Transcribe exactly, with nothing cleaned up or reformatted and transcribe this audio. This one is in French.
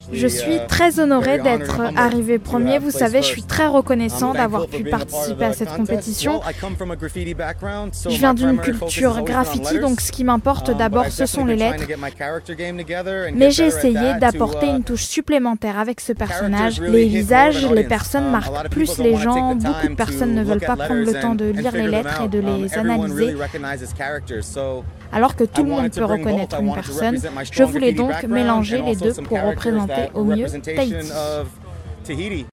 Je suis très honoré d'être arrivé premier. Vous savez, je suis très reconnaissant d'avoir pu participer à cette compétition. Je viens d'une culture graffiti, donc ce qui m'importe d'abord, ce sont les lettres. Mais j'ai essayé d'apporter une touche supplémentaire avec ce personnage. Les visages, les personnes marquent plus les gens. Beaucoup de personnes ne veulent pas prendre le temps de lire les lettres et de les analyser. Alors que tout le monde peut reconnaître une personne, je voulais donc mélanger les deux pour représenter au mieux Tahiti.